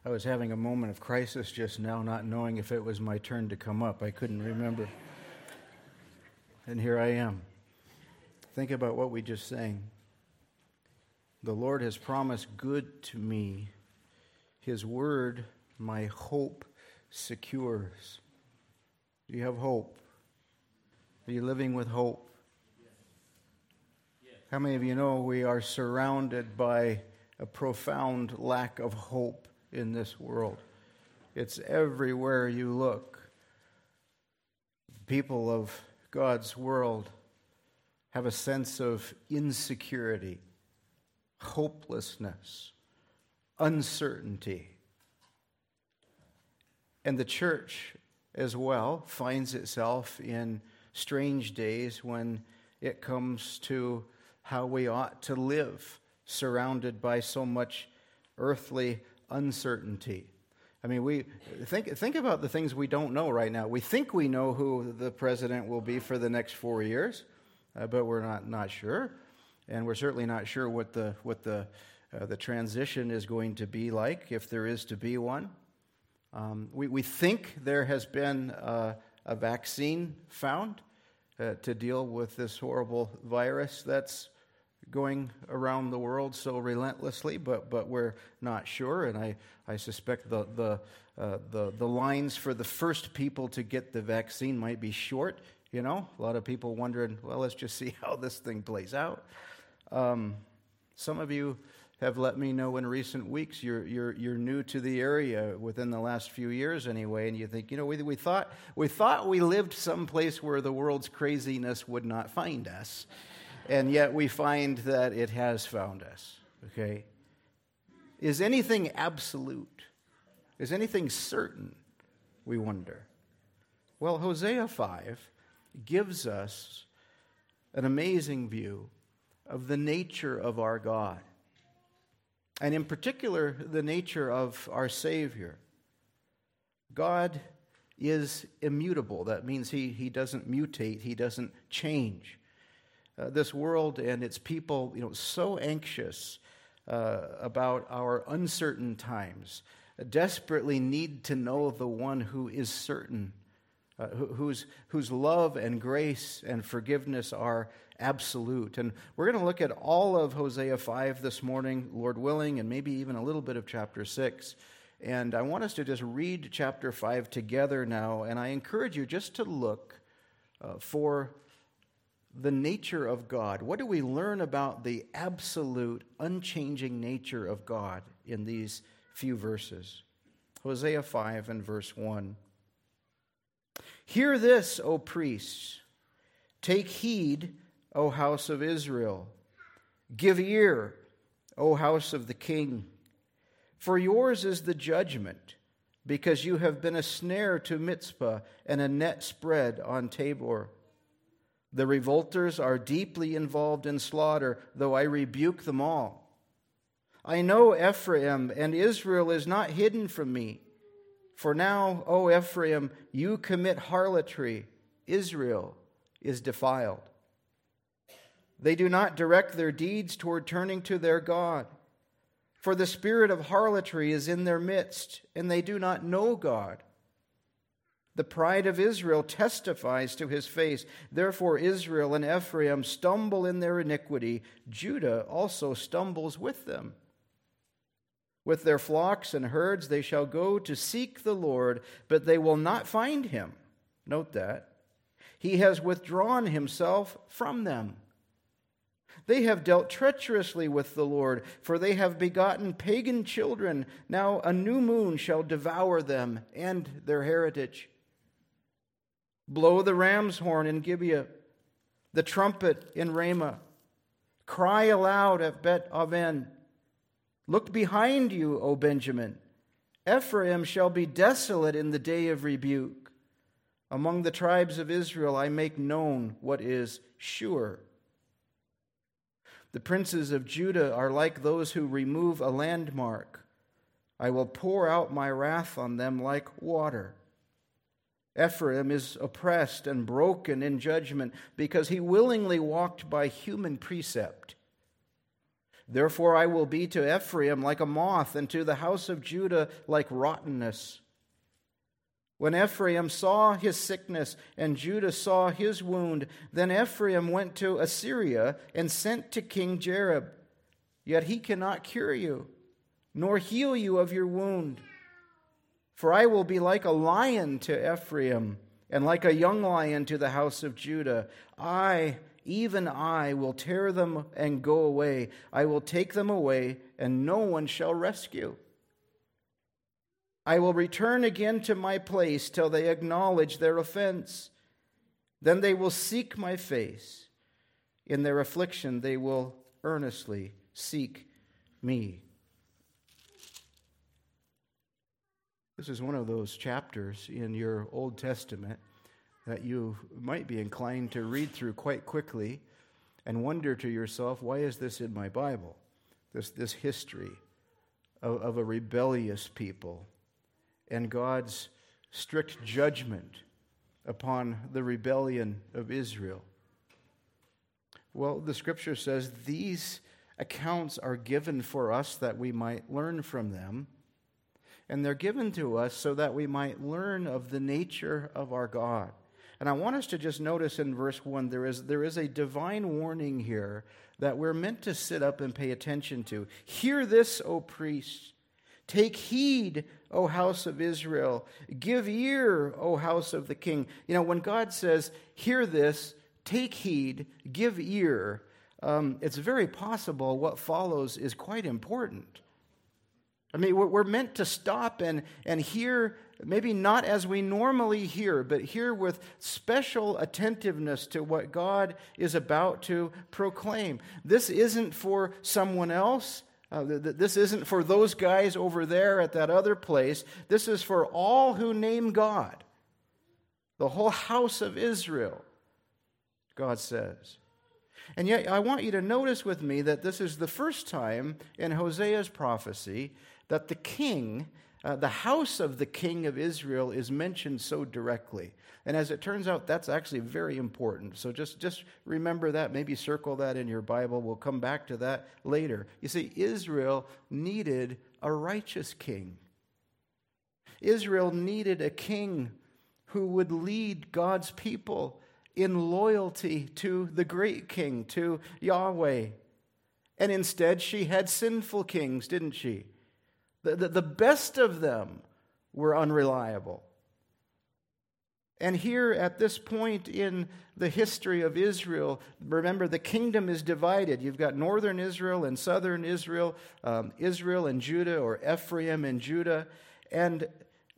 I was having a moment of crisis just now, not knowing if it was my turn to come up. I couldn't remember. And here I am. Think about what we just sang. The Lord has promised good to me. His word, my hope, secures. Do you have hope? Are you living with hope? How many of you know we are surrounded by a profound lack of hope in this world? It's everywhere you look. People of God's world have a sense of insecurity, hopelessness, uncertainty. And the church as well finds itself in strange days when it comes to how we ought to live, surrounded by so much earthly uncertainty. I mean, we think about the things we don't know right now. We think we know who the president will be for the next 4 years, but we're not sure, and we're certainly not sure what the transition is going to be like, if there is to be one. We think there has been a vaccine found to deal with this horrible virus that's going around the world so relentlessly, but we're not sure, and I suspect the lines for the first people to get the vaccine might be short. You know, a lot of people wondering, well, let's just see how this thing plays out. Some of you have let me know in recent weeks you're new to the area within the last few years anyway, and you think, you know, we thought we lived someplace where the world's craziness would not find us. And yet we find that it has found us, okay? Is anything absolute? Is anything certain, we wonder? Well, Hosea 5 gives us an amazing view of the nature of our God, and in particular, the nature of our Savior. God is immutable. That means he doesn't mutate, he doesn't change. This world and its people, so anxious about our uncertain times, desperately need to know the one who is certain, whose love and grace and forgiveness are absolute. And we're going to look at all of Hosea 5 this morning, Lord willing, and maybe even a little bit of chapter 6. And I want us to just read chapter 5 together now, and I encourage you just to look for the nature of God. What do we learn about the absolute, unchanging nature of God in these few verses? Hosea 5 and verse 1. Hear this, O priests. Take heed, O house of Israel. Give ear, O house of the king. For yours is the judgment, because you have been a snare to Mizpah and a net spread on Tabor. The revolters are deeply involved in slaughter, though I rebuke them all. I know Ephraim, and Israel is not hidden from me. For now, O Ephraim, you commit harlotry. Israel is defiled. They do not direct their deeds toward turning to their God. For the spirit of harlotry is in their midst, and they do not know God. The pride of Israel testifies to his face. Therefore Israel and Ephraim stumble in their iniquity. Judah also stumbles with them. With their flocks and herds they shall go to seek the Lord, but they will not find him. Note that. He has withdrawn himself from them. They have dealt treacherously with the Lord, for they have begotten pagan children. Now a new moon shall devour them and their heritage. Blow the ram's horn in Gibeah, the trumpet in Ramah. Cry aloud at Bet Aven. Look behind you, O Benjamin. Ephraim shall be desolate in the day of rebuke. Among the tribes of Israel I make known what is sure. The princes of Judah are like those who remove a landmark. I will pour out my wrath on them like water. Ephraim is oppressed and broken in judgment because he willingly walked by human precept. Therefore I will be to Ephraim like a moth, and to the house of Judah like rottenness. When Ephraim saw his sickness and Judah saw his wound, then Ephraim went to Assyria and sent to King Jareb. Yet he cannot cure you, nor heal you of your wound. For I will be like a lion to Ephraim, and like a young lion to the house of Judah. Even I, will tear them and go away. I will take them away, and no one shall rescue. I will return again to my place till they acknowledge their offense. Then they will seek my face. In their affliction they will earnestly seek me. This is one of those chapters in your Old Testament that you might be inclined to read through quite quickly and wonder to yourself, why is this in my Bible? This history of a rebellious people and God's strict judgment upon the rebellion of Israel. Well, the Scripture says these accounts are given for us that we might learn from them, and they're given to us so that we might learn of the nature of our God. And I want us to just notice in verse 1, there is a divine warning here that we're meant to sit up and pay attention to. Hear this, O priests. Take heed, O house of Israel. Give ear, O house of the king. You know, when God says, hear this, take heed, give ear, it's very possible what follows is quite important. I mean, we're meant to stop and hear, maybe not as we normally hear, but hear with special attentiveness to what God is about to proclaim. This isn't for someone else. This isn't for those guys over there at that other place. This is for all who name God. The whole house of Israel, God says. And yet, I want you to notice with me that this is the first time in Hosea's prophecy that the king, the house of the king of Israel, is mentioned so directly. And as it turns out, that's actually very important. So just remember that. Maybe circle that in your Bible. We'll come back to that later. You see, Israel needed a righteous king. Israel needed a king who would lead God's people in loyalty to the great king, to Yahweh. And instead, she had sinful kings, didn't she? The best of them were unreliable. And here at this point in the history of Israel, remember the kingdom is divided. You've got northern Israel and southern Israel, Israel and Judah, or Ephraim and Judah. And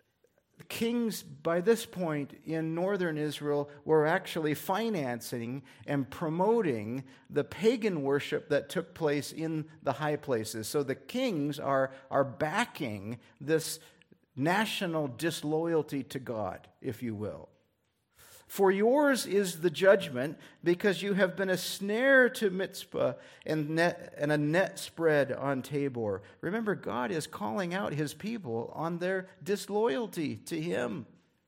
kings by this point in northern Israel were actually financing and promoting the pagan worship that took place in the high places. So the kings are backing this national disloyalty to God, if you will. For yours is the judgment, because you have been a snare to Mizpah and a net spread on Tabor. Remember, God is calling out his people on their disloyalty to him.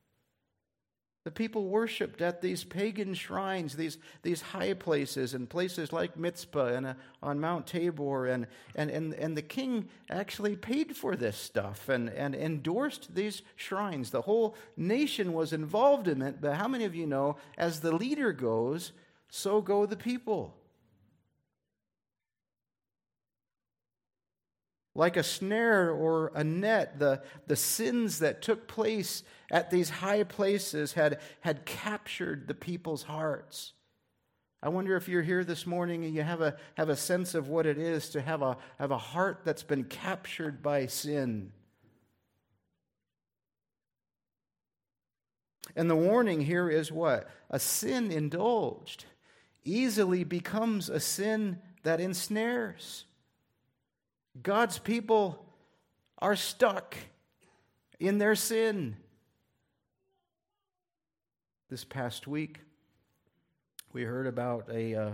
The people worshipped at these pagan shrines, these high places, and places like Mizpah and on Mount Tabor, and the king actually paid for this stuff and endorsed these shrines. The whole nation was involved in it, but how many of you know, as the leader goes, so go the people? Like a snare or a net, the sins that took place at these high places had captured the people's hearts. I wonder if you're here this morning and you have a sense of what it is to have a heart that's been captured by sin. And the warning here is what? A sin indulged easily becomes a sin that ensnares. God's people are stuck in their sin. This past week, we heard about a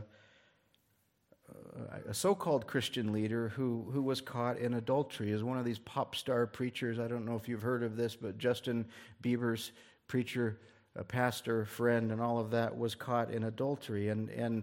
so-called Christian leader who was caught in adultery. Is one of these pop star preachers. I don't know if you've heard of this, but Justin Bieber's preacher, a pastor, friend, and all of that was caught in adultery. And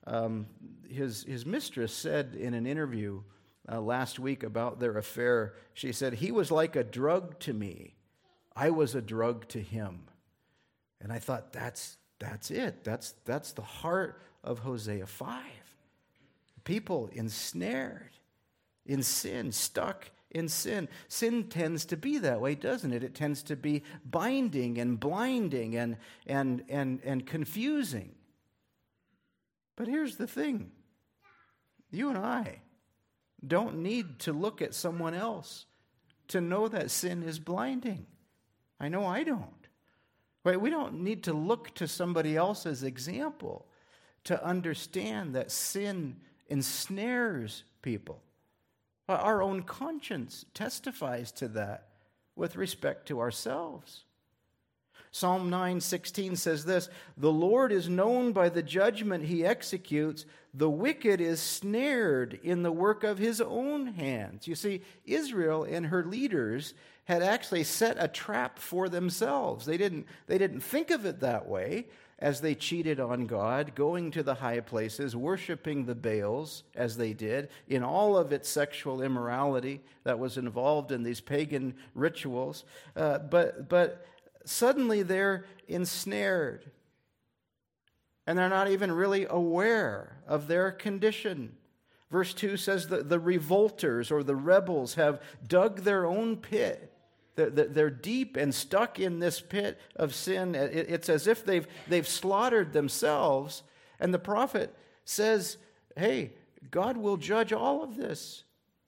His mistress said in an interview last week about their affair, she said, "He was like a drug to me. I was a drug to him." And I thought, that's it. That's the heart of Hosea 5. People ensnared in sin, stuck in sin. Sin tends to be that way, doesn't it? It tends to be binding and blinding and confusing. But here's the thing. You and I don't need to look at someone else to know that sin is blinding. I know I don't. Right? We don't need to look to somebody else's example to understand that sin ensnares people. Our own conscience testifies to that with respect to ourselves. Psalm 9:16 says this, "The Lord is known by the judgment he executes. The wicked is snared in the work of his own hands." You see, Israel and her leaders had actually set a trap for themselves. They didn't think of it that way as they cheated on God, going to the high places, worshiping the Baals as they did, in all of its sexual immorality that was involved in these pagan rituals. But suddenly they're ensnared, and they're not even really aware of their condition. Verse 2 says that the revolters or the rebels have dug their own pit. They're deep and stuck in this pit of sin. It's as if they've slaughtered themselves. And the prophet says, hey, God will judge all of this.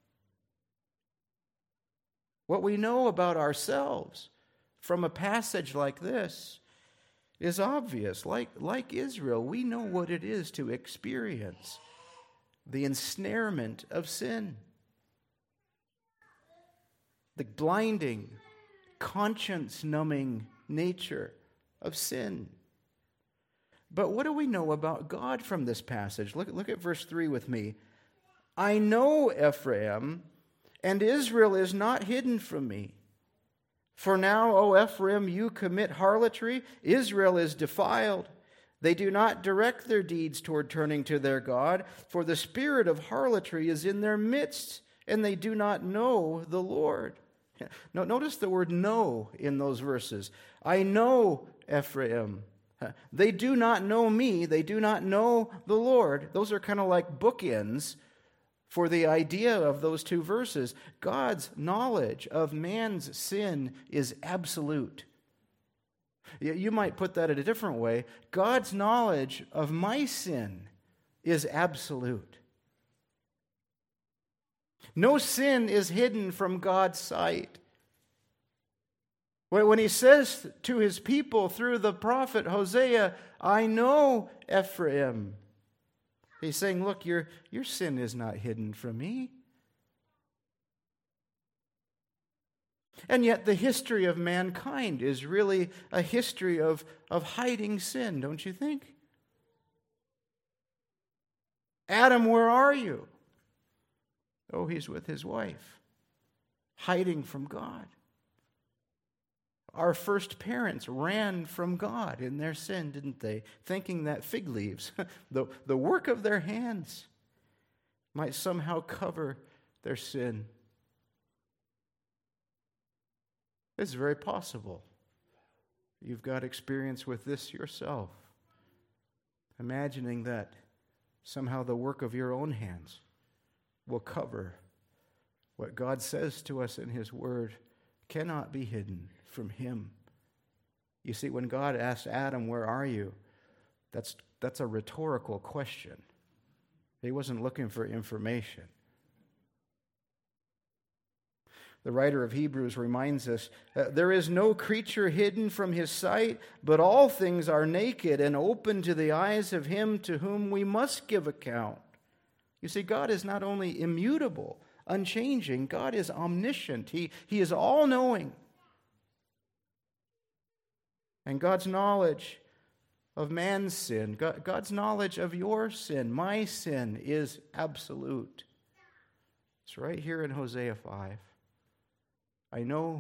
What we know about ourselves from a passage like this is obvious. Like Israel, we know what it is to experience the ensnarement of sin. The blinding, conscience-numbing nature of sin. But what do we know about God from this passage? Look at verse 3 with me. "I know Ephraim, and Israel is not hidden from me. For now, O Ephraim, you commit harlotry. Israel is defiled. They do not direct their deeds toward turning to their God, for the spirit of harlotry is in their midst, and they do not know the Lord." Now, notice the word know in those verses. I know Ephraim. They do not know me. They do not know the Lord. Those are kind of like bookends for the idea of those two verses. God's knowledge of man's sin is absolute. You might put that in a different way. God's knowledge of my sin is absolute. No sin is hidden from God's sight. When he says to his people through the prophet Hosea, I know Ephraim, he's saying, look, your sin is not hidden from me. And yet the history of mankind is really a history of hiding sin, don't you think? Adam, where are you? Oh, he's with his wife, hiding from God. Our first parents ran from God in their sin, didn't they? Thinking that fig leaves, the work of their hands, might somehow cover their sin. It's very possible. You've got experience with this yourself. Imagining that somehow the work of your own hands will cover what God says to us in His Word cannot be hidden from Him. You see, when God asked Adam, where are you? That's a rhetorical question. He wasn't looking for information. The writer of Hebrews reminds us, there is no creature hidden from His sight, but all things are naked and open to the eyes of Him to whom we must give account. You see, God is not only immutable, unchanging, God is omniscient. He is all-knowing. And God's knowledge of man's sin, God's knowledge of your sin, my sin, is absolute. It's right here in Hosea 5. I know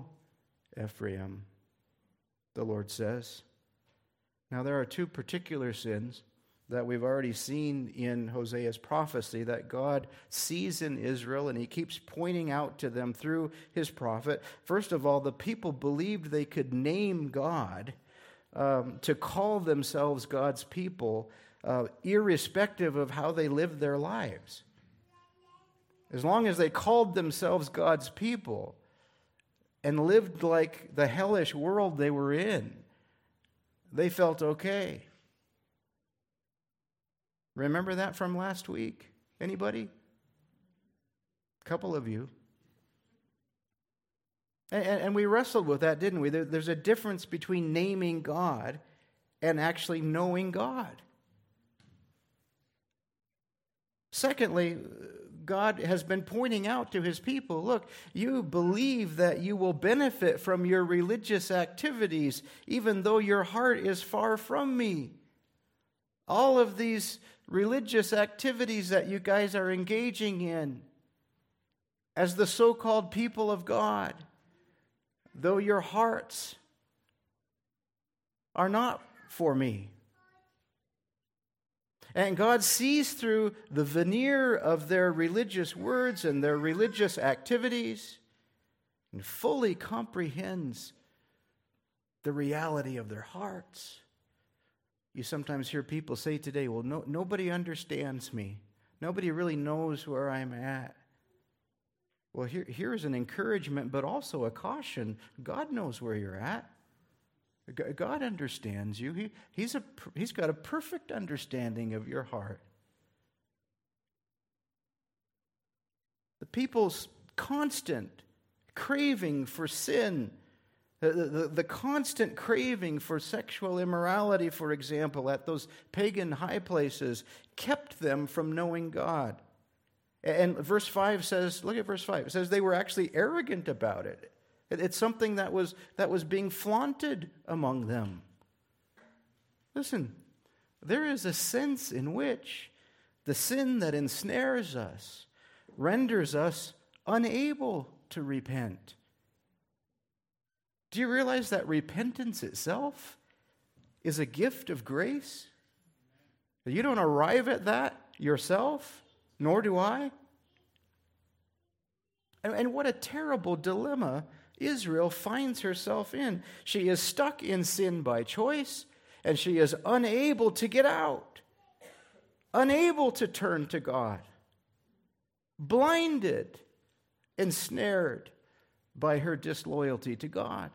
Ephraim, the Lord says. Now there are two particular sins that we've already seen in Hosea's prophecy, that God sees in Israel and he keeps pointing out to them through his prophet. First of all, the people believed they could name God, to call themselves God's people, irrespective of how they lived their lives. As long as they called themselves God's people and lived like the hellish world they were in, they felt okay. Remember that from last week? Anybody? A couple of you. And we wrestled with that, didn't we? There's a difference between naming God and actually knowing God. Secondly, God has been pointing out to his people, look, you believe that you will benefit from your religious activities, even though your heart is far from me. All of these religious activities that you guys are engaging in as the so-called people of God, though your hearts are not for me. And God sees through the veneer of their religious words and their religious activities and fully comprehends the reality of their hearts. You sometimes hear people say today, well, nobody understands me. Nobody really knows where I'm at. Well, here's an encouragement, but also a caution. God knows where you're at. God understands you. He's got a perfect understanding of your heart. The people's constant craving for sin, the constant craving for sexual immorality, for example, at those pagan high places, kept them from knowing God. And verse 5 says, look at verse 5, it says they were actually arrogant about it. It's something that was being flaunted among them. Listen, there is a sense in which the sin that ensnares us renders us unable to repent. Do you realize that repentance itself is a gift of grace? You don't arrive at that yourself, nor do I. And what a terrible dilemma Israel finds herself in. She is stuck in sin by choice, and she is unable to get out, unable to turn to God, blinded, ensnared by her disloyalty to God.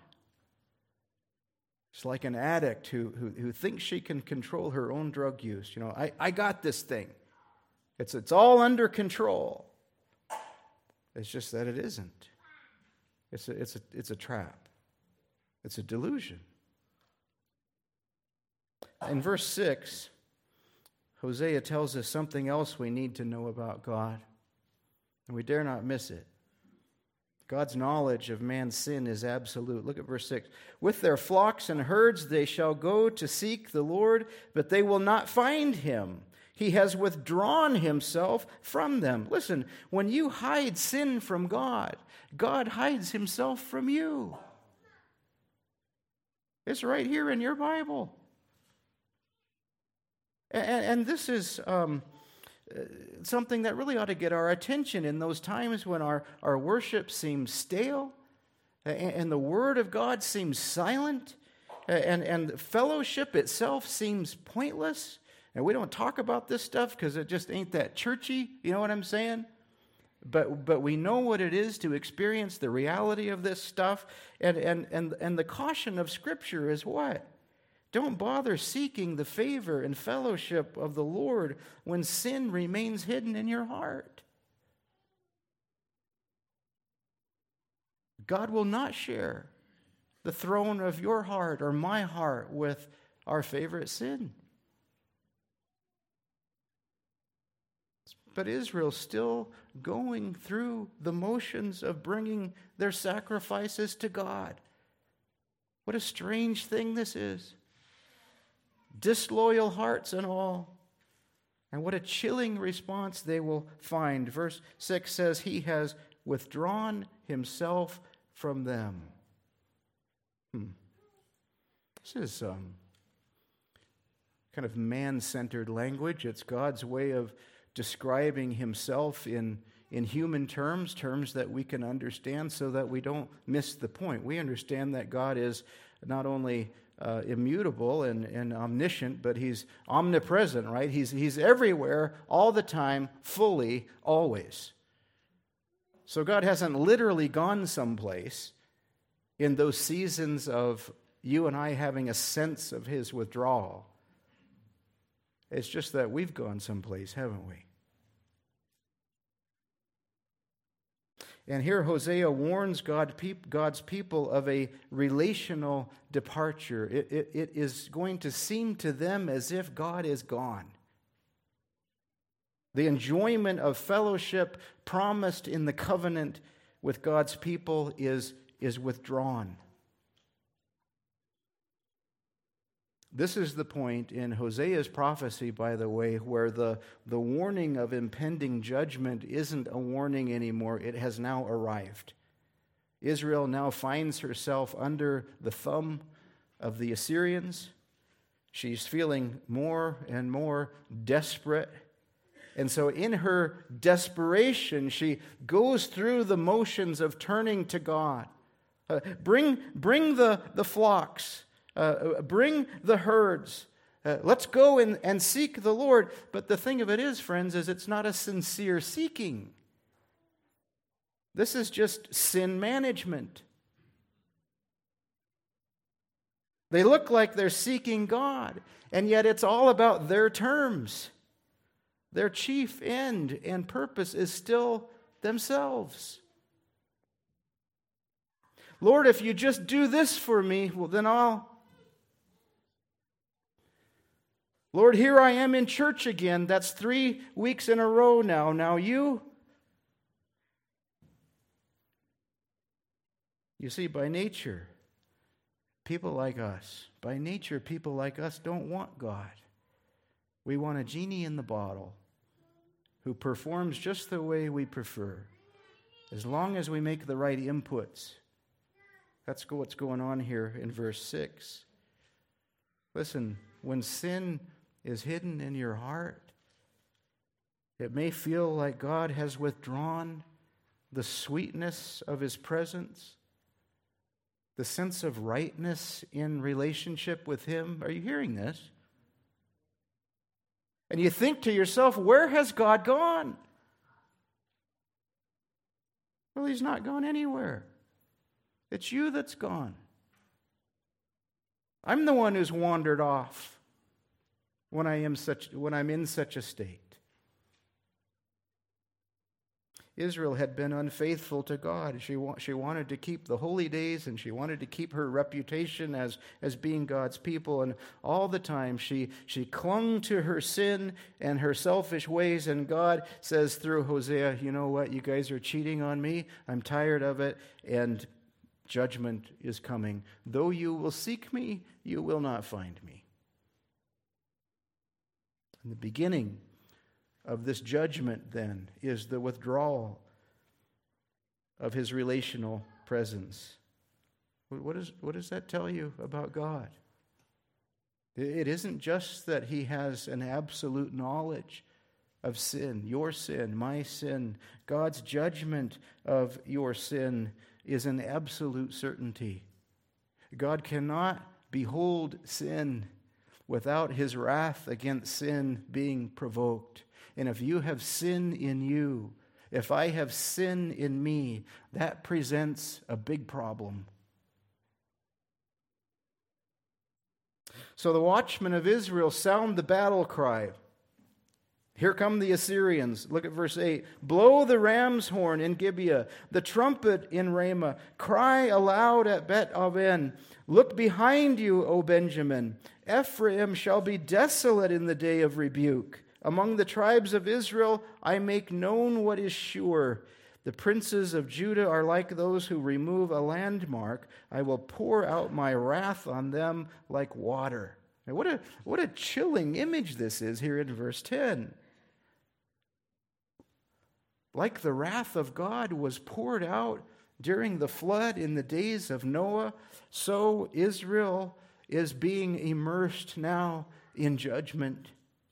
It's like an addict who thinks she can control her own drug use. You know, I got this thing. It's all under control. It's just that it isn't. It's a trap. It's a delusion. In verse 6, Hosea tells us something else we need to know about God, and we dare not miss it. God's knowledge of man's sin is absolute. Look at verse 6. With their flocks and herds they shall go to seek the Lord, but they will not find him. He has withdrawn himself from them. Listen, when you hide sin from God, God hides himself from you. It's right here in your Bible. And this is something that really ought to get our attention in those times when our worship seems stale and the Word of God seems silent and fellowship itself seems pointless. And we don't talk about this stuff because it just ain't that churchy, you know what I'm saying? But we know what it is to experience the reality of this stuff. And the caution of Scripture is what? Don't bother seeking the favor and fellowship of the Lord when sin remains hidden in your heart. God will not share the throne of your heart or my heart with our favorite sin. But Israel's still going through the motions of bringing their sacrifices to God. What a strange thing this is. Disloyal hearts and all. And what a chilling response they will find. Verse 6 says, he has withdrawn himself from them. This is kind of man-centered language. It's God's way of describing himself in human terms that we can understand so that we don't miss the point. We understand that God is not only immutable and omniscient, but he's omnipresent, right? He's everywhere, all the time, fully, always. So God hasn't literally gone someplace in those seasons of you and I having a sense of his withdrawal. It's just that we've gone someplace, haven't we? And here Hosea warns God's people of a relational departure. It is going to seem to them as if God is gone. The enjoyment of fellowship promised in the covenant with God's people is withdrawn. This is the point in Hosea's prophecy, by the way, where the warning of impending judgment isn't a warning anymore. It has now arrived. Israel now finds herself under the thumb of the Assyrians. She's feeling more and more desperate. And so in her desperation, she goes through the motions of turning to God. Bring the flocks. Bring the herds. Let's go and seek the Lord. But the thing of it is, friends, is it's not a sincere seeking. This is just sin management. They look like they're seeking God, and yet it's all about their terms. Their chief end and purpose is still themselves. Lord, if you just do this for me, well, then Lord, here I am in church again. That's 3 weeks in a row now. Now you see, by nature, people like us don't want God. We want a genie in the bottle who performs just the way we prefer, as long as we make the right inputs. That's what's going on here in verse 6. Listen, when sin is hidden in your heart, it may feel like God has withdrawn the sweetness of his presence, the sense of rightness in relationship with him. Are you hearing this? And you think to yourself, where has God gone? Well, he's not gone anywhere. It's you that's gone. I'm the one who's wandered off when I'm in such a state. Israel had been unfaithful to God. She wanted to keep the holy days, and she wanted to keep her reputation as being God's people. And all the time she clung to her sin and her selfish ways. And God says through Hosea, you know what? You guys are cheating on me. I'm tired of it. And judgment is coming. Though you will seek me, you will not find me. And the beginning of this judgment, then, is the withdrawal of his relational presence. What does that tell you about God? It isn't just that he has an absolute knowledge of sin, your sin, my sin. God's judgment of your sin is an absolute certainty. God cannot behold sin without his wrath against sin being provoked. And if you have sin in you, if I have sin in me, that presents a big problem. So the watchmen of Israel sound the battle cry. Here come the Assyrians. Look at verse 8. Blow the ram's horn in Gibeah, the trumpet in Ramah. Cry aloud at Bet-aven. Look behind you, O Benjamin. Ephraim shall be desolate in the day of rebuke. Among the tribes of Israel, I make known what is sure. The princes of Judah are like those who remove a landmark. I will pour out my wrath on them like water. Now, what a chilling image this is here in verse 10. Like the wrath of God was poured out during the flood in the days of Noah, so Israel is being immersed now in judgment.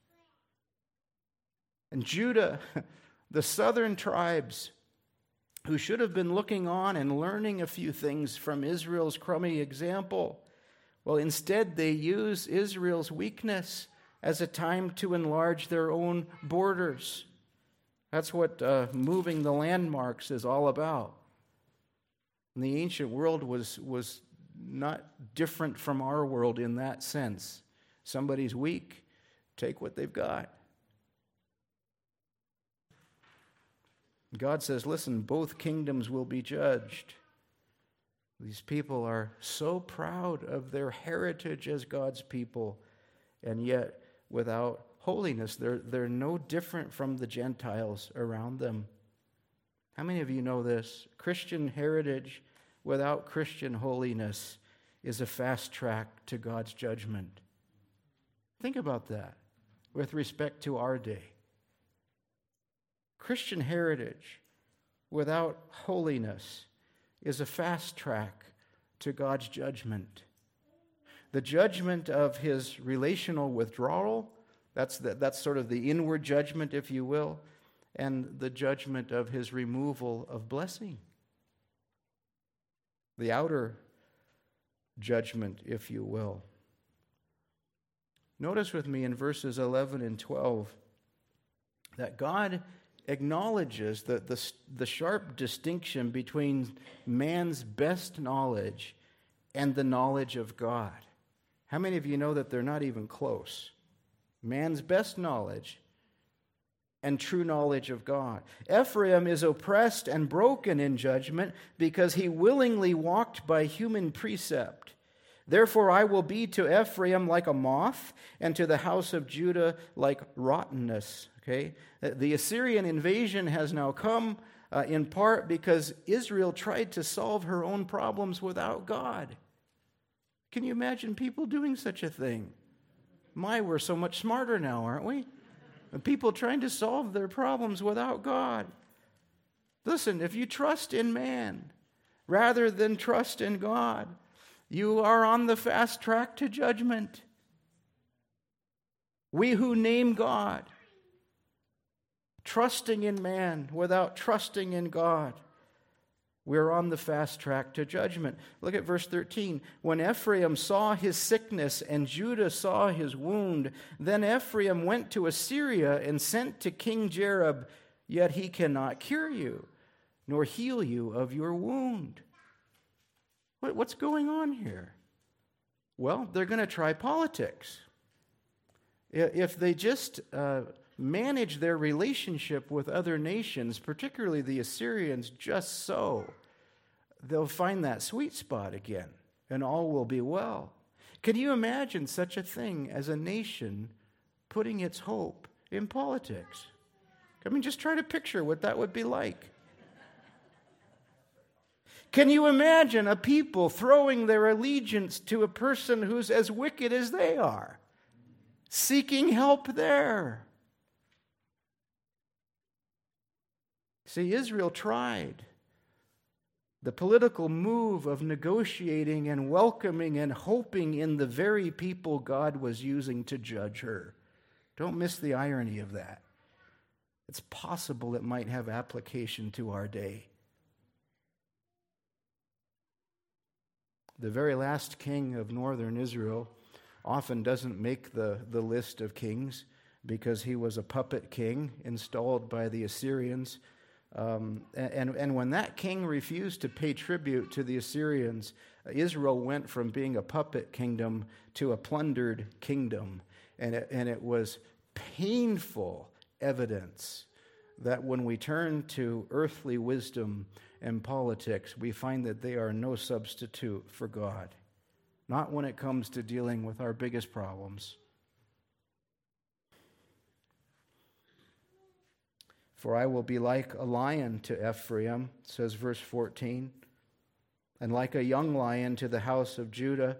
And Judah, the southern tribes, who should have been looking on and learning a few things from Israel's crummy example, well, instead they use Israel's weakness as a time to enlarge their own borders. That's what moving the landmarks is all about. And the ancient world was not different from our world in that sense. Somebody's weak, take what they've got. God says, listen, both kingdoms will be judged. These people are so proud of their heritage as God's people, and yet without holiness, they're no different from the Gentiles around them. How many of you know this? Christian heritage without Christian holiness is a fast track to God's judgment. Think about that with respect to our day. Christian heritage without holiness is a fast track to God's judgment. The judgment of his relational withdrawal, that's sort of the inward judgment, if you will, and the judgment of his removal of blessing. The outer judgment, if you will. Notice with me in verses 11 and 12 that God acknowledges the sharp distinction between man's best knowledge and the knowledge of God. How many of you know that they're not even close? Man's best knowledge and true knowledge of God. Ephraim is oppressed and broken in judgment because he willingly walked by human precept. Therefore I will be to Ephraim like a moth, and to the house of Judah like rottenness. Okay? The Assyrian invasion has now come in part because Israel tried to solve her own problems without God. Can you imagine people doing such a thing? We're so much smarter now, aren't we? People trying to solve their problems without God. Listen, if you trust in man rather than trust in God, you are on the fast track to judgment. We who name God, trusting in man without trusting in God, we're on the fast track to judgment. Look at verse 13. When Ephraim saw his sickness and Judah saw his wound, then Ephraim went to Assyria and sent to King Jareb, yet he cannot cure you, nor heal you of your wound. What's going on here? Well, they're going to try politics. If they just manage their relationship with other nations, particularly the Assyrians, just so, they'll find that sweet spot again, and all will be well. Can you imagine such a thing as a nation putting its hope in politics? I mean, just try to picture what that would be like. Can you imagine a people throwing their allegiance to a person who's as wicked as they are, seeking help there? See, Israel tried. The political move of negotiating and welcoming and hoping in the very people God was using to judge her. Don't miss the irony of that. It's possible it might have application to our day. The very last king of northern Israel often doesn't make the list of kings because he was a puppet king installed by the Assyrians. And when that king refused to pay tribute to the Assyrians, Israel went from being a puppet kingdom to a plundered kingdom. And it was painful evidence that when we turn to earthly wisdom and politics, we find that they are no substitute for God. Not when it comes to dealing with our biggest problems. For I will be like a lion to Ephraim, says verse 14, and like a young lion to the house of Judah.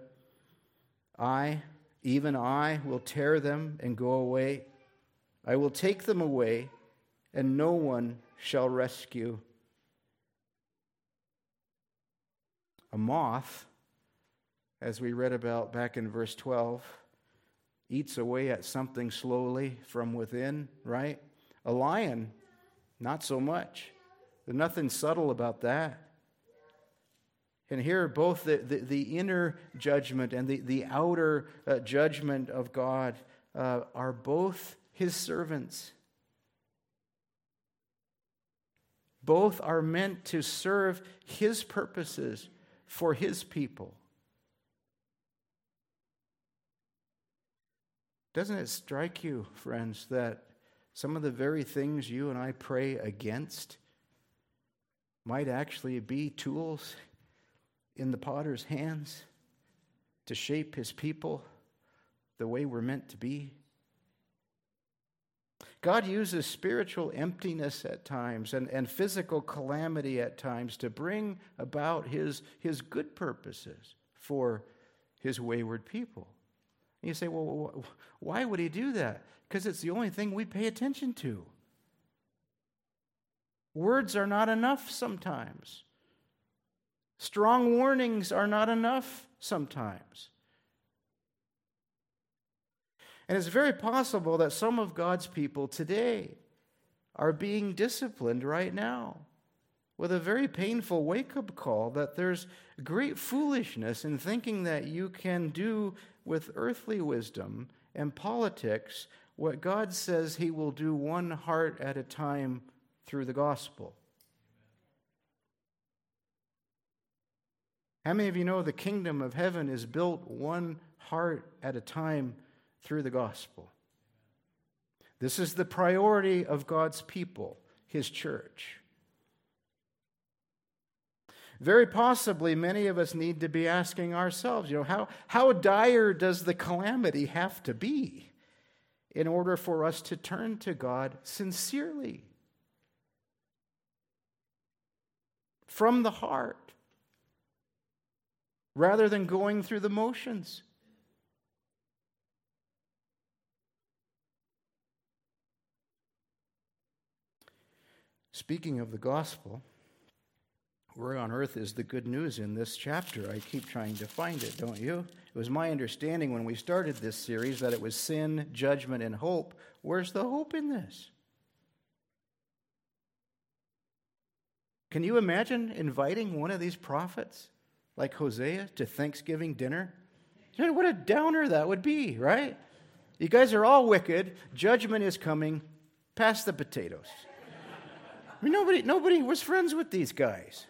Even I, will tear them and go away. I will take them away, and no one shall rescue. A moth as we read about back in verse 12, eats away at something slowly from within, right? A lion, not so much. There's nothing subtle about that. And here, both the inner judgment and the outer judgment of God are both His servants. Both are meant to serve His purposes for His people. Doesn't it strike you, friends, that some of the very things you and I pray against might actually be tools in the potter's hands to shape His people the way we're meant to be? God uses spiritual emptiness at times and physical calamity at times to bring about His good purposes for His wayward people. And you say, well, why would He do that? Because it's the only thing we pay attention to. Words are not enough sometimes. Strong warnings are not enough sometimes. And it's very possible that some of God's people today are being disciplined right now with a very painful wake-up call that there's great foolishness in thinking that you can do with earthly wisdom and politics what God says He will do one heart at a time through the gospel. How many of you know the kingdom of heaven is built one heart at a time through the gospel? This is the priority of God's people, His church. Very possibly, many of us need to be asking ourselves, how dire does the calamity have to be in order for us to turn to God sincerely? From the heart, rather than going through the motions. Speaking of the gospel, where on earth is the good news in this chapter? I keep trying to find it, don't you? It was my understanding when we started this series that it was sin, judgment, and hope. Where's the hope in this? Can you imagine inviting one of these prophets, like Hosea, to Thanksgiving dinner? What a downer that would be, right? You guys are all wicked. Judgment is coming. Pass the potatoes. I mean, nobody was friends with these guys.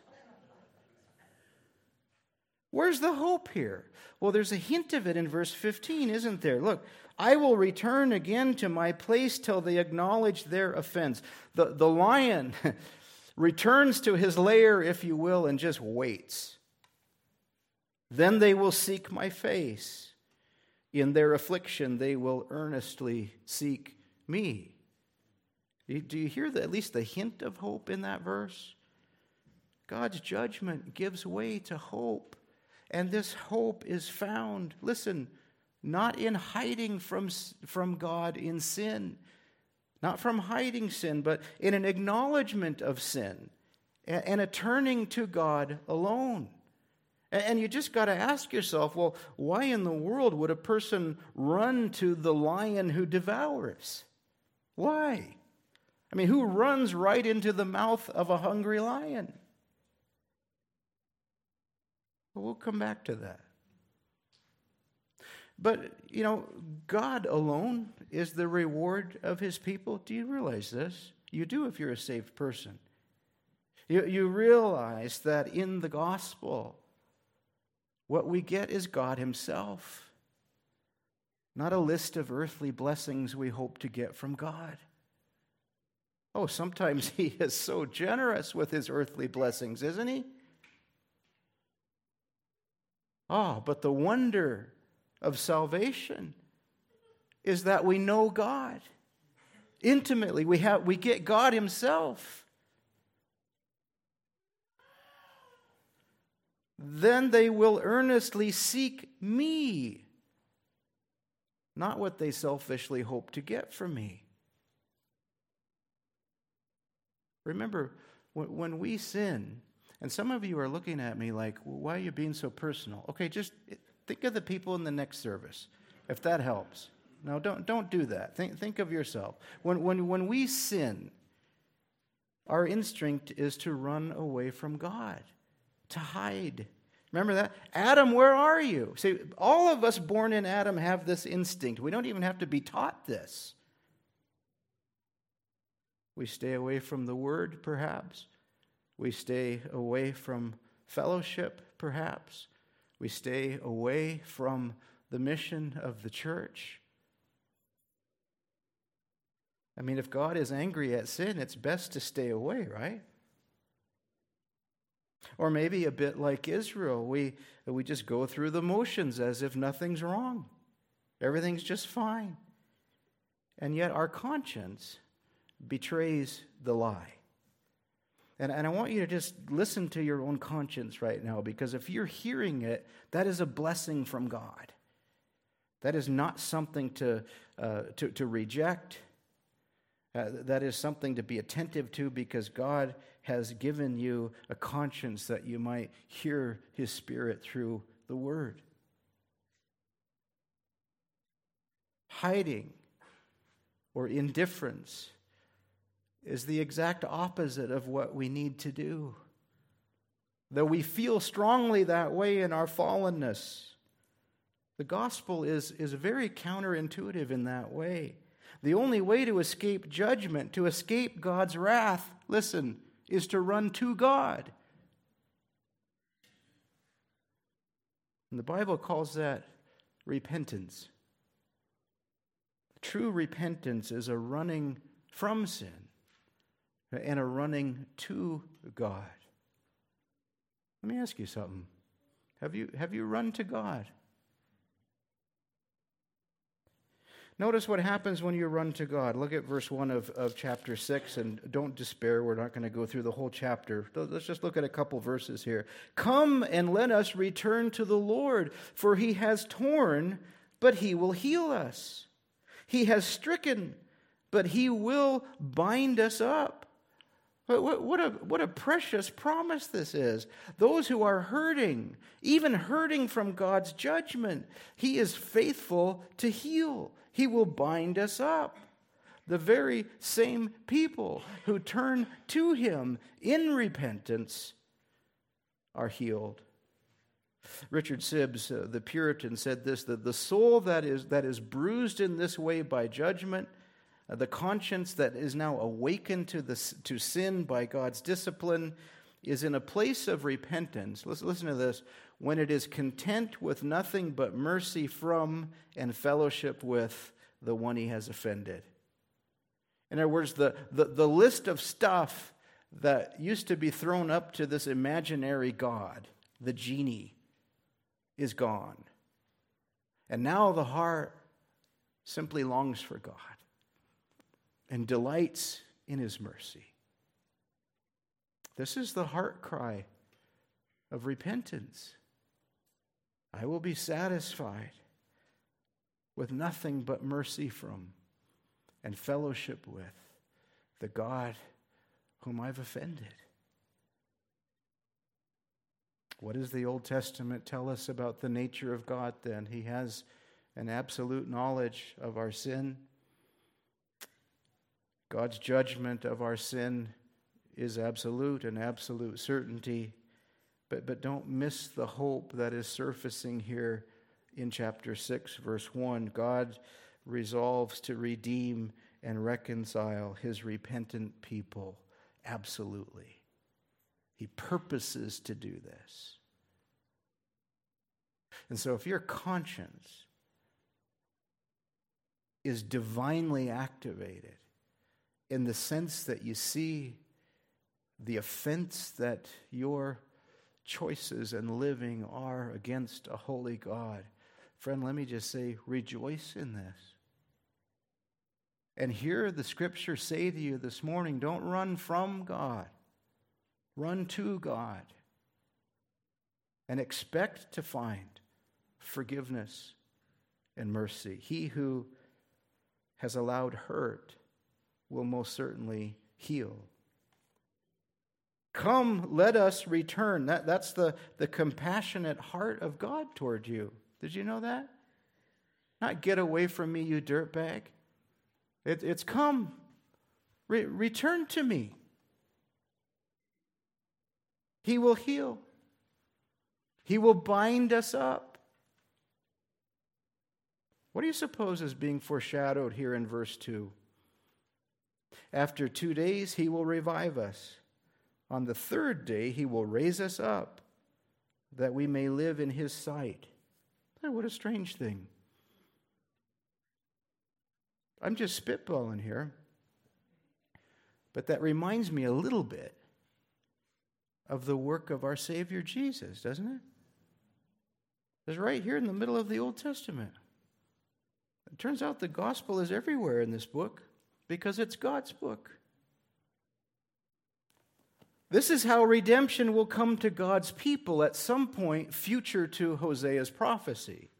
Where's the hope here? Well, there's a hint of it in verse 15, isn't there? Look, I will return again to my place till they acknowledge their offense. The lion returns to his lair, if you will, and just waits. Then they will seek my face. In their affliction, they will earnestly seek me. Do you hear at least the hint of hope in that verse? God's judgment gives way to hope. And this hope is found, listen, not in hiding from God in sin, not from hiding sin, but in an acknowledgement of sin and a turning to God alone. And you just got to ask yourself, well, why in the world would a person run to the lion who devours? Why? I mean, who runs right into the mouth of a hungry lion? But we'll come back to that. But, God alone is the reward of His people. Do you realize this? You do if you're a saved person. You realize that in the gospel, what we get is God Himself, not a list of earthly blessings we hope to get from God. Oh, sometimes He is so generous with His earthly blessings, isn't He? Oh, but the wonder of salvation is that we know God intimately. We get God Himself. Then they will earnestly seek me, not what they selfishly hope to get from me. Remember, when we sin, and some of you are looking at me like, well, why are you being so personal? Okay, just Think of the people in the next service, if that helps. No, don't do that. Think of yourself. When we sin, our instinct is to run away from God, to hide. Remember that? Adam, where are you? See, all of us born in Adam have this instinct. We don't even have to be taught this. We stay away from the Word, perhaps. We stay away from fellowship, perhaps. We stay away from the mission of the church. I mean, if God is angry at sin, it's best to stay away, right? Or maybe a bit like Israel, we just go through the motions as if nothing's wrong. Everything's just fine. And yet our conscience betrays the lie. And I want you to just listen to your own conscience right now, because if you're hearing it, that is a blessing from God. That is not something to reject. That is something to be attentive to, because God has given you a conscience that you might hear His Spirit through the Word. Hiding or indifference is the exact opposite of what we need to do. Though we feel strongly that way in our fallenness, the gospel is very counterintuitive in that way. The only way to escape judgment, to escape God's wrath, listen, is to run to God. And the Bible calls that repentance. True repentance is a running from sin and a running to God. Let me ask you something. Have you run to God? Notice what happens when you run to God. Look at verse 1 of chapter 6, and don't despair. We're not going to go through the whole chapter. Let's just look at a couple verses here. Come and let us return to the Lord, for He has torn, but He will heal us. He has stricken, but He will bind us up. What a precious promise this is. Those who are hurting, even hurting from God's judgment, He is faithful to heal. He will bind us up. The very same people who turn to Him in repentance are healed. Richard Sibbes, the Puritan, said this, that the soul that is bruised in this way by judgment, the conscience that is now awakened to sin by God's discipline, is in a place of repentance. Listen to this. When it is content with nothing but mercy from and fellowship with the one he has offended. In other words, the list of stuff that used to be thrown up to this imaginary God, the genie, is gone. And now the heart simply longs for God and delights in His mercy. This is the heart cry of repentance. I will be satisfied with nothing but mercy from and fellowship with the God whom I've offended. What does the Old Testament tell us about the nature of God then? He has an absolute knowledge of our sin. God's judgment of our sin is absolute, an absolute certainty. But don't miss the hope that is surfacing here in chapter 6, verse 1. God resolves to redeem and reconcile His repentant people absolutely. He purposes to do this. And so if your conscience is divinely activated in the sense that you see the offense that your choices and living are against a holy God, friend, let me just say, rejoice in this. And hear the Scripture say to you this morning, don't run from God. Run to God. And expect to find forgiveness and mercy. He who has allowed hurt will most certainly heal. Come, let us return. That's the compassionate heart of God toward you. Did you know that? Not get away from me, you dirtbag. It's come. Return to me. He will heal. He will bind us up. What do you suppose is being foreshadowed here in verse 2? After 2 days, he will revive us. On the third day, he will raise us up, that we may live in his sight. Oh, what a strange thing. I'm just spitballing here, but that reminds me a little bit of the work of our Savior Jesus, doesn't it? It's right here in the middle of the Old Testament. It turns out the gospel is everywhere in this book because it's God's book. This is how redemption will come to God's people at some point future to Hosea's prophecy.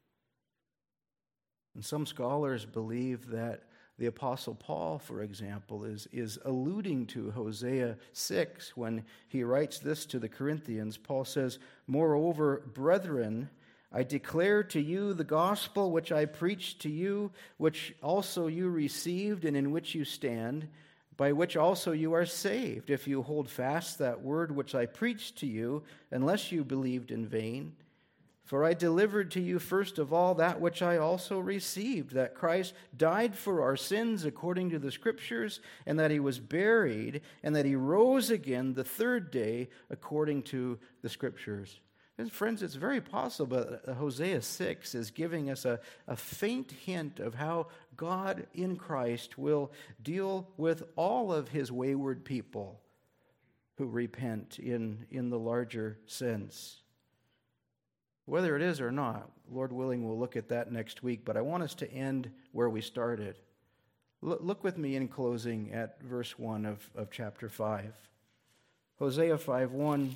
And some scholars believe that the Apostle Paul, for example, is alluding to Hosea 6 when he writes this to the Corinthians. Paul says, "Moreover, brethren, I declare to you the gospel which I preached to you, which also you received and in which you stand, by which also you are saved, if you hold fast that word which I preached to you, unless you believed in vain. For I delivered to you first of all that which I also received, that Christ died for our sins according to the Scriptures, and that he was buried, and that he rose again the third day according to the Scriptures." And friends, it's very possible that Hosea 6 is giving us a faint hint of how God in Christ will deal with all of his wayward people who repent in the larger sense. Whether it is or not, Lord willing, we'll look at that next week, but I want us to end where we started. Look with me in closing at verse 1 of chapter 5. Hosea 5:1.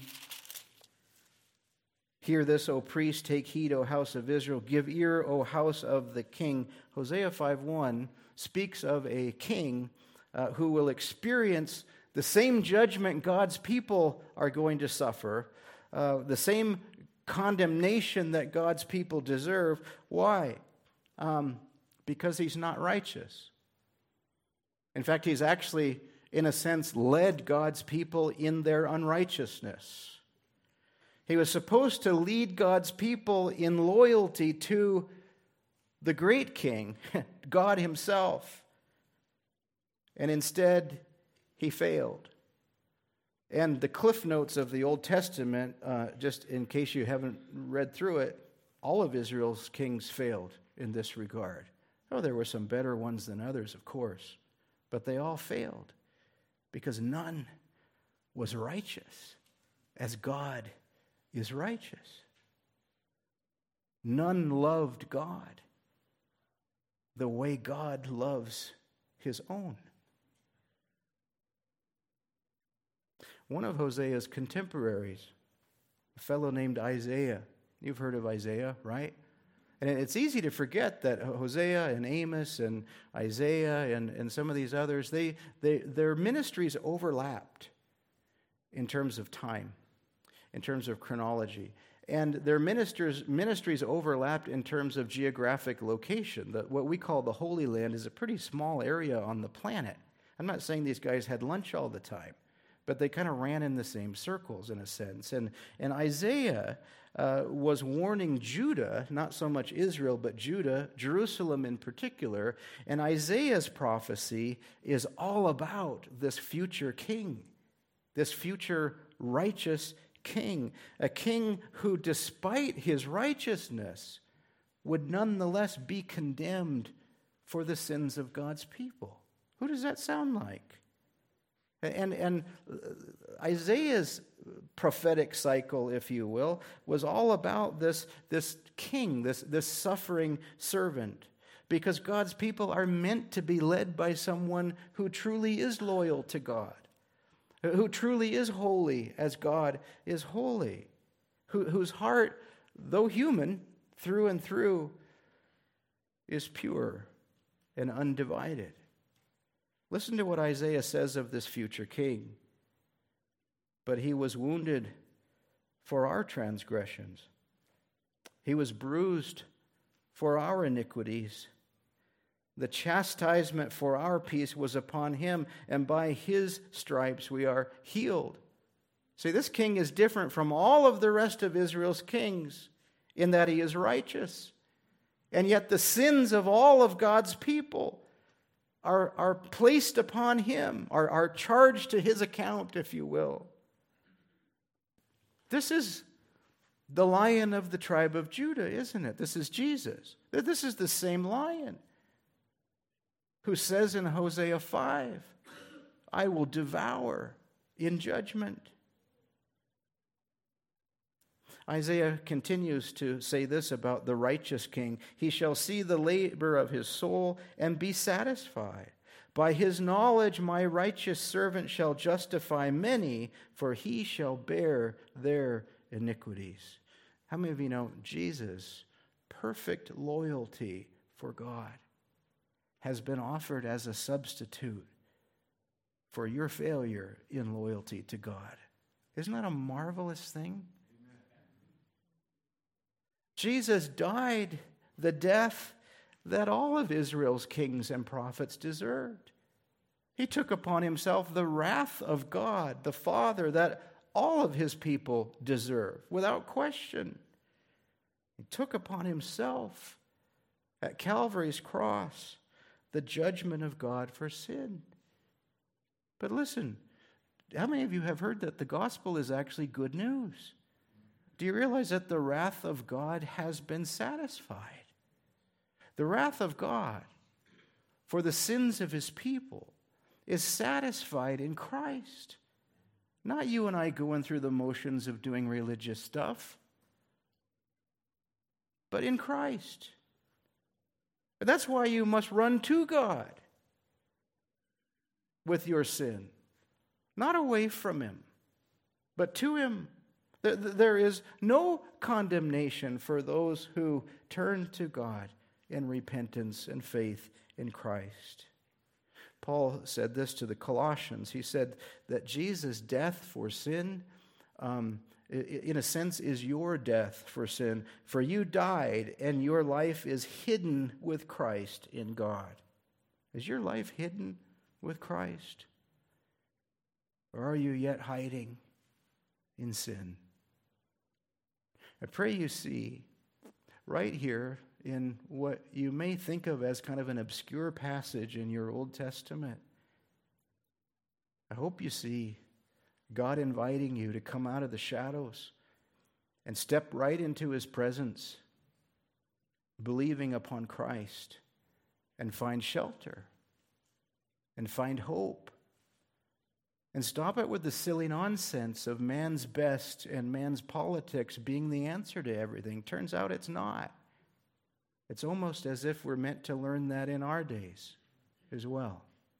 "Hear this, O priest, take heed, O house of Israel, give ear, O house of the king." Hosea 5:1 speaks of a king who will experience the same judgment God's people are going to suffer, the same condemnation that God's people deserve. Why? Because he's not righteous. In fact, he's actually, in a sense, led God's people in their unrighteousness. He was supposed to lead God's people in loyalty to the great king, God himself. And instead, he failed. And the cliff notes of the Old Testament, just in case you haven't read through it, all of Israel's kings failed in this regard. Oh, there were some better ones than others, of course, but they all failed because none was righteous as God is righteous. None loved God the way God loves his own. One of Hosea's contemporaries, a fellow named Isaiah. You've heard of Isaiah, right? And it's easy to forget that Hosea and Amos and Isaiah and some of these others, their ministries overlapped in terms of time, in terms of chronology. And their ministries overlapped in terms of geographic location. What we call the Holy Land is a pretty small area on the planet. I'm not saying these guys had lunch all the time, but they kind of ran in the same circles in a sense. And Isaiah was warning Judah, not so much Israel, but Judah, Jerusalem in particular. And Isaiah's prophecy is all about this future king, this future righteous king, a king who, despite his righteousness, would nonetheless be condemned for the sins of God's people. Who does that sound like? And Isaiah's prophetic cycle, if you will, was all about this king, this suffering servant, because God's people are meant to be led by someone who truly is loyal to God, who truly is holy as God is holy, whose heart, though human through and through, is pure and undivided. Listen to what Isaiah says of this future king. "But he was wounded for our transgressions. He was bruised for our iniquities. The chastisement for our peace was upon him, and by his stripes we are healed. See, this king is different from all of the rest of Israel's kings in that he is righteous. And yet the sins of all of God's people are placed upon him, are charged to his account, if you will. This is the Lion of the tribe of Judah, isn't it? This is Jesus. This is the same Lion who says in Hosea 5, I will devour in judgment. Isaiah continues to say this about the righteous king. He shall see the labor of his soul and be satisfied. By his knowledge my righteous servant shall justify many, for he shall bear their iniquities. How many of you know Jesus' perfect loyalty for God has been offered as a substitute for your failure in loyalty to God? Isn't that a marvelous thing? Jesus died the death that all of Israel's kings and prophets deserved. He took upon himself the wrath of God, the Father, that all of his people deserve, without question. He took upon himself at Calvary's cross the judgment of God for sin. But listen, how many of you have heard that the gospel is actually good news? Do you realize that the wrath of God has been satisfied? The wrath of God for the sins of his people is satisfied in Christ. Not you and I going through the motions of doing religious stuff, but in Christ. And that's why you must run to God with your sin. Not away from him, but to him. There is no condemnation for those who turn to God in repentance and faith in Christ. Paul said this to the Colossians. He said that Jesus' death for sin, in a sense, is your death for sin. For you died, and your life is hidden with Christ in God. Is your life hidden with Christ? Or are you yet hiding in sin? I pray you see right here in what you may think of as kind of an obscure passage in your Old Testament. I hope you see God inviting you to come out of the shadows and step right into his presence, believing upon Christ, and find shelter and find hope. And stop it with the silly nonsense of man's best and man's politics being the answer to everything. Turns out it's not. It's almost as if we're meant to learn that in our days as well.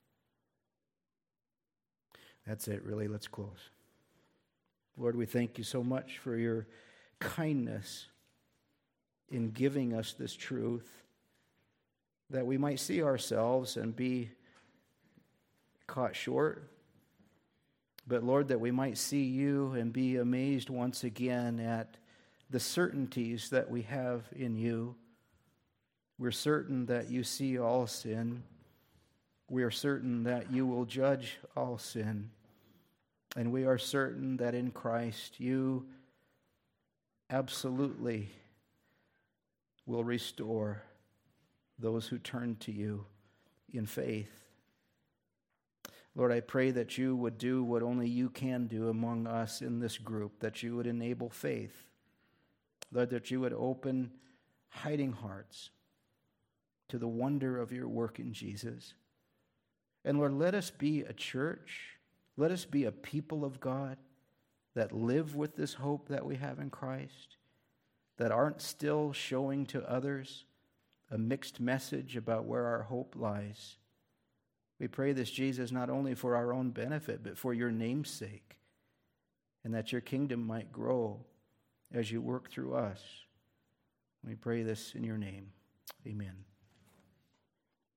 That's it, really. Let's close. Lord, we thank you so much for your kindness in giving us this truth, that we might see ourselves and be caught short. But Lord, that we might see you and be amazed once again at the certainties that we have in you. We're certain that you see all sin. We are certain that you will judge all sin. And we are certain that in Christ you absolutely will restore those who turn to you in faith. Lord, I pray that you would do what only you can do among us in this group, that you would enable faith. Lord, that you would open hiding hearts to the wonder of your work in Jesus. And Lord, let us be a church, let us be a people of God that live with this hope that we have in Christ, that aren't still showing to others a mixed message about where our hope lies. We pray this, Jesus, not only for our own benefit, but for your name's sake, and that your kingdom might grow as you work through us. We pray this in your name. Amen.